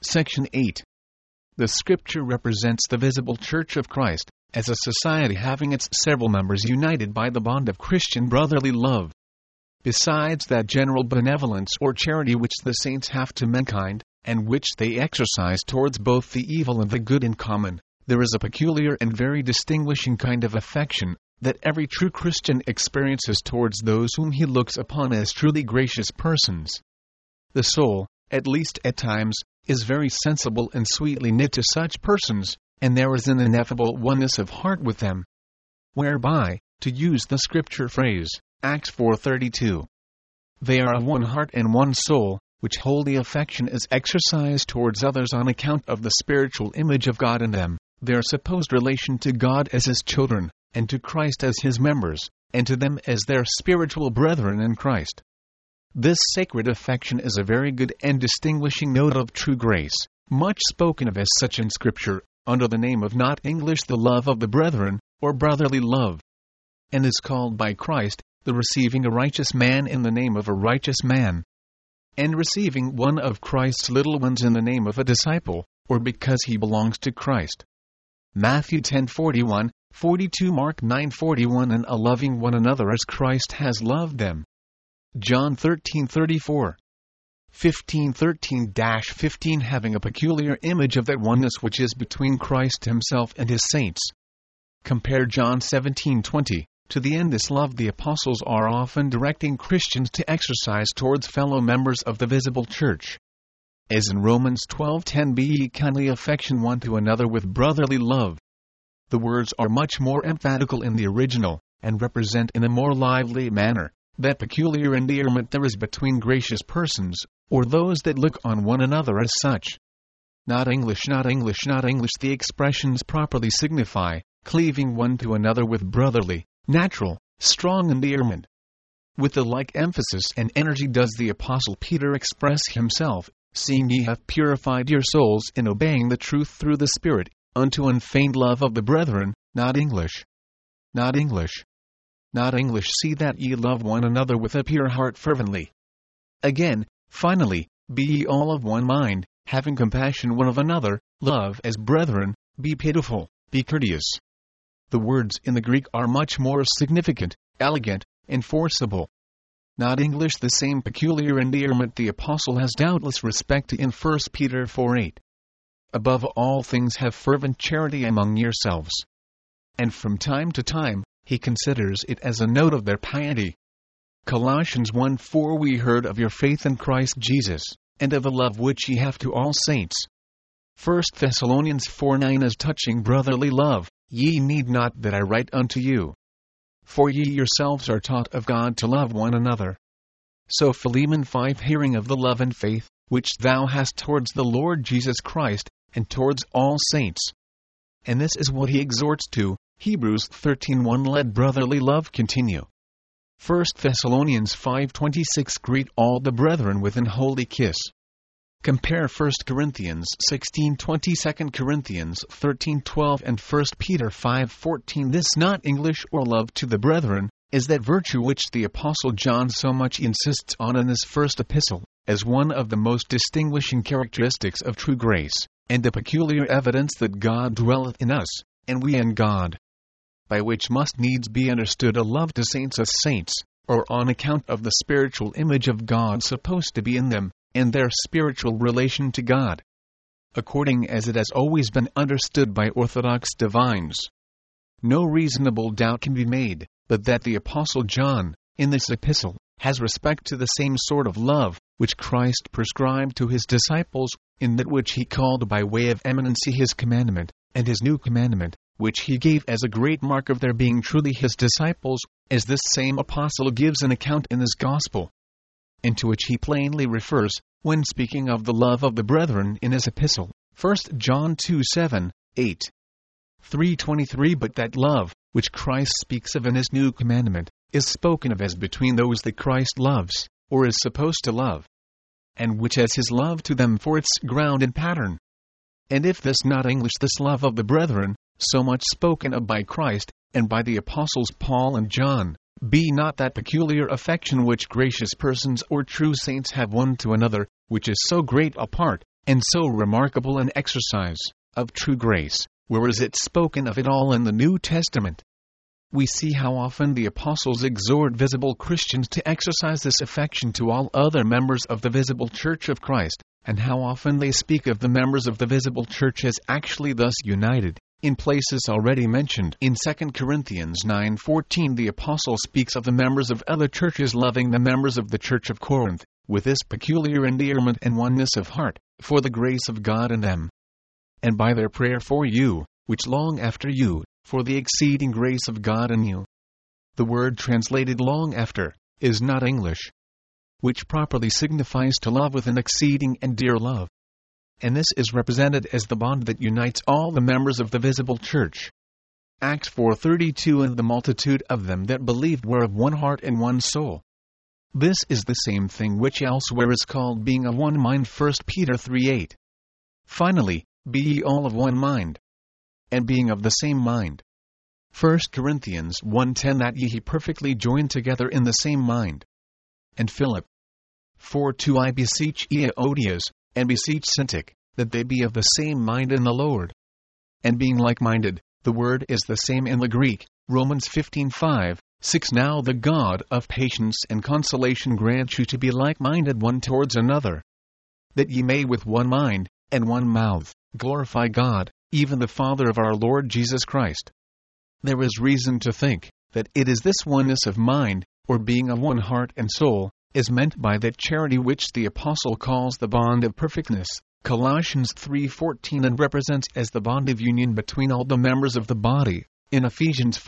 Section 8. The Scripture represents the visible Church of Christ as a society having its several members united by the bond of Christian brotherly love. Besides that general benevolence or charity which the saints have to mankind, and which they exercise towards both the evil and the good in common, there is a peculiar and very distinguishing kind of affection that every true Christian experiences towards those whom he looks upon as truly gracious persons. The soul, at least at times, is very sensible and sweetly knit to such persons, and there is an ineffable oneness of heart with them, whereby, to use the Scripture phrase, Acts 4:32, they are of one heart and one soul, which holy affection is exercised towards others on account of the spiritual image of God in them, their supposed relation to God as His children, and to Christ as His members, and to them as their spiritual brethren in Christ. This sacred affection is a very good and distinguishing note of true grace, much spoken of as such in Scripture, under the name of not English the love of the brethren, or brotherly love, and is called by Christ, the receiving a righteous man in the name of a righteous man, and receiving one of Christ's little ones in the name of a disciple, or because he belongs to Christ. Matthew 10:41, 42, Mark 9:41, and a loving one another as Christ has loved them. John 13:34. 15:13-15 having a peculiar image of that oneness which is between Christ Himself and His saints. Compare John 17:20. To the end this love the apostles are often directing Christians to exercise towards fellow members of the visible church. As in Romans 12:10, be ye kindly affection one to another with brotherly love. The words are much more emphatical in the original, and represent in a more lively manner that peculiar endearment there is between gracious persons, or those that look on one another as such. Not English, not English, not English. The expressions properly signify cleaving one to another with brotherly, natural, strong endearment. With the like emphasis and energy does the Apostle Peter express himself, seeing ye have purified your souls in obeying the truth through the Spirit, unto unfeigned love of the brethren, not English. Not English. Not English. See that ye love one another with a pure heart fervently. Again, finally, be ye all of one mind, having compassion one of another, love as brethren, be pitiful, be courteous. The words in the Greek are much more significant, elegant, and forcible. Not English. The same peculiar endearment the Apostle has doubtless respect to in 1 Peter 4:8. Above all things have fervent charity among yourselves. And from time to time, he considers it as a note of their piety. Colossians 1:4 we heard of your faith in Christ Jesus, and of the love which ye have to all saints. 1 Thessalonians 4:9 as touching brotherly love, ye need not that I write unto you. For ye yourselves are taught of God to love one another. So Philemon 5 hearing of the love and faith, which thou hast towards the Lord Jesus Christ, and towards all saints. And this is what he exhorts to, Hebrews 13:1 let brotherly love continue. 1 Thessalonians 5:26 greet all the brethren with an holy kiss. Compare 1 Corinthians 16:20, 2 Corinthians 13:12, and 1 Peter 5:14. This not English or love to the brethren is that virtue which the Apostle John so much insists on in this first epistle, as one of the most distinguishing characteristics of true grace, and a peculiar evidence that God dwelleth in us, and we in God. By which must needs be understood a love to saints as saints, or on account of the spiritual image of God supposed to be in them, and their spiritual relation to God, according as it has always been understood by orthodox divines. No reasonable doubt can be made, but that the Apostle John, in this epistle, has respect to the same sort of love, which Christ prescribed to his disciples, in that which he called by way of eminency his commandment, and his new commandment, which he gave as a great mark of their being truly his disciples, as this same apostle gives an account in his gospel, and to which he plainly refers, when speaking of the love of the brethren in his epistle, 1 John 2:7, 8. 3:23 But that love, which Christ speaks of in his new commandment, is spoken of as between those that Christ loves, or is supposed to love, and which has his love to them for its ground and pattern. And if this not English this love of the brethren, so much spoken of by Christ, and by the apostles Paul and John, be not that peculiar affection which gracious persons or true saints have one to another, which is so great a part, and so remarkable an exercise of true grace, where is it spoken of it all in the New Testament? We see how often the apostles exhort visible Christians to exercise this affection to all other members of the visible Church of Christ, and how often they speak of the members of the visible Church as actually thus united. In places already mentioned, in 2 Corinthians 9:14 the apostle speaks of the members of other churches loving the members of the Church of Corinth, with this peculiar endearment and oneness of heart, for the grace of God in them, and by their prayer for you, which long after you, for the exceeding grace of God in you. The word translated long after is not English, which properly signifies to love with an exceeding and dear love. And this is represented as the bond that unites all the members of the visible church. Acts 4:32 And the multitude of them that believed were of one heart and one soul. This is the same thing which elsewhere is called being of one mind, 1 Peter 3:8. Finally, be ye all of one mind, and being of the same mind. 1 Corinthians 1:10 That ye perfectly joined together in the same mind. And Philip 4:2 I beseech Euodias, and beseech Syntyche, that they be of the same mind in the Lord. And being like-minded, the word is the same in the Greek, Romans 15:5-6 Now the God of patience and consolation grant you to be like-minded one towards another, that ye may with one mind, and one mouth, glorify God, even the Father of our Lord Jesus Christ. There is reason to think that it is this oneness of mind, or being of one heart and soul, is meant by that charity which the apostle calls the bond of perfectness, Colossians 3:14, and represents as the bond of union between all the members of the body, in Ephesians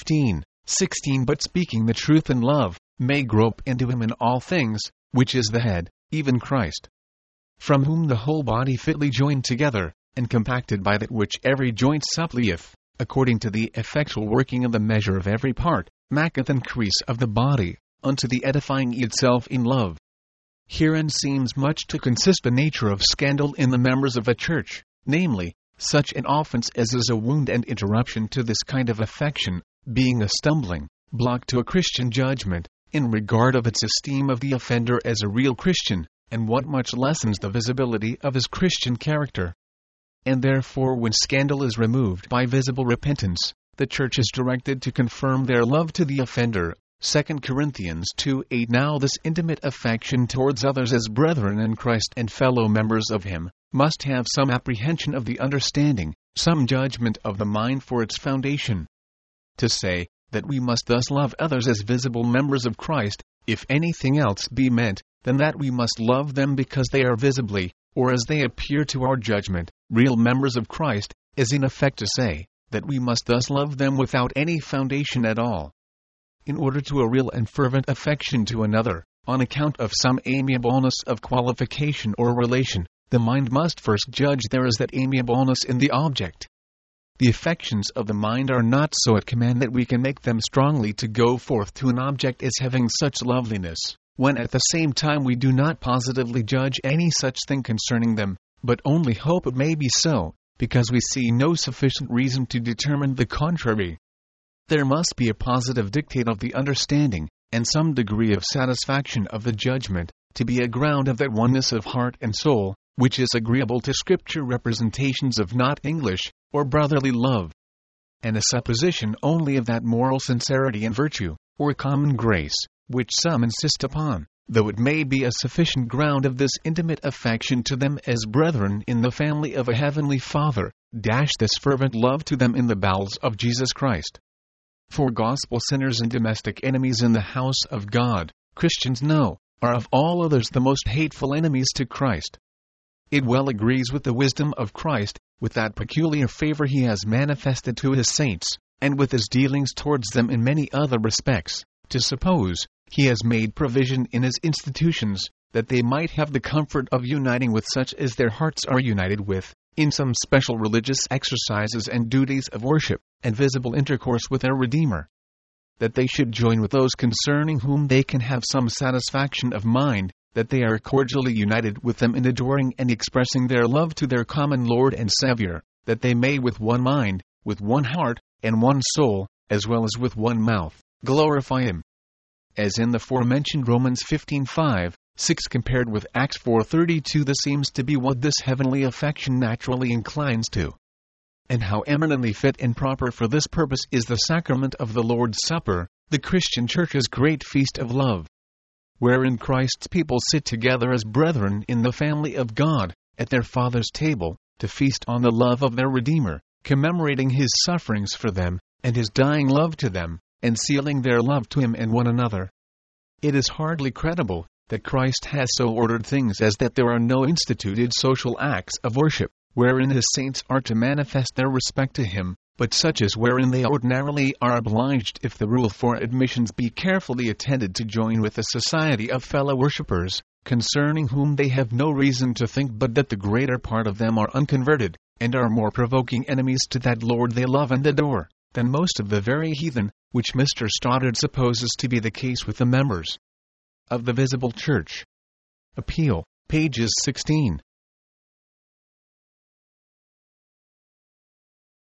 4:15-16 But speaking the truth in love, may grope into him in all things, which is the head, even Christ, from whom the whole body fitly joined together, and compacted by that which every joint supplieth, according to the effectual working of the measure of every part, maketh increase of the body, unto the edifying itself in love. Herein seems much to consist the nature of scandal in the members of a church, namely, such an offense as is a wound and interruption to this kind of affection, being a stumbling block to a Christian judgment, in regard of its esteem of the offender as a real Christian, and what much lessens the visibility of his Christian character. And therefore when scandal is removed by visible repentance, the church is directed to confirm their love to the offender. 2 Corinthians 2:8 Now this intimate affection towards others as brethren in Christ and fellow members of Him, must have some apprehension of the understanding, some judgment of the mind for its foundation. To say that we must thus love others as visible members of Christ, if anything else be meant, then that we must love them because they are visibly, or as they appear to our judgment, real members of Christ, is in effect to say that we must thus love them without any foundation at all. In order to a real and fervent affection to another, on account of some amiableness of qualification or relation, the mind must first judge there is that amiableness in the object. The affections of the mind are not so at command that we can make them strongly to go forth to an object as having such loveliness, when at the same time we do not positively judge any such thing concerning them, but only hope it may be so, because we see no sufficient reason to determine the contrary. There must be a positive dictate of the understanding, and some degree of satisfaction of the judgment, to be a ground of that oneness of heart and soul, which is agreeable to Scripture representations of not English, or brotherly love, and a supposition only of that moral sincerity and virtue, or common grace, which some insist upon, though it may be a sufficient ground of this intimate affection to them as brethren in the family of a heavenly Father, this fervent love to them in the bowels of Jesus Christ. For gospel sinners and domestic enemies in the house of God, Christians know, are of all others the most hateful enemies to Christ. It well agrees with the wisdom of Christ, with that peculiar favor He has manifested to His saints, and with His dealings towards them in many other respects, to suppose He has made provision in His institutions, that they might have the comfort of uniting with such as their hearts are united with, in some special religious exercises and duties of worship, and visible intercourse with their Redeemer. That they should join with those concerning whom they can have some satisfaction of mind, that they are cordially united with them in adoring and expressing their love to their common Lord and Savior, that they may with one mind, with one heart, and one soul, as well as with one mouth, glorify Him. As in the forementioned Romans 15:5, 6 compared with Acts 4:32. This seems to be what this heavenly affection naturally inclines to. And how eminently fit and proper for this purpose is the sacrament of the Lord's Supper, the Christian Church's great feast of love, wherein Christ's people sit together as brethren in the family of God, at their Father's table, to feast on the love of their Redeemer, commemorating His sufferings for them, and His dying love to them, and sealing their love to Him and one another. It is hardly credible that Christ has so ordered things as that there are no instituted social acts of worship, wherein His saints are to manifest their respect to Him, but such as wherein they ordinarily are obliged, if the rule for admissions be carefully attended, to join with a society of fellow worshippers, concerning whom they have no reason to think but that the greater part of them are unconverted, and are more provoking enemies to that Lord they love and adore, than most of the very heathen, which Mr. Stoddard supposes to be the case with the members of the visible church. Appeal, pages 16,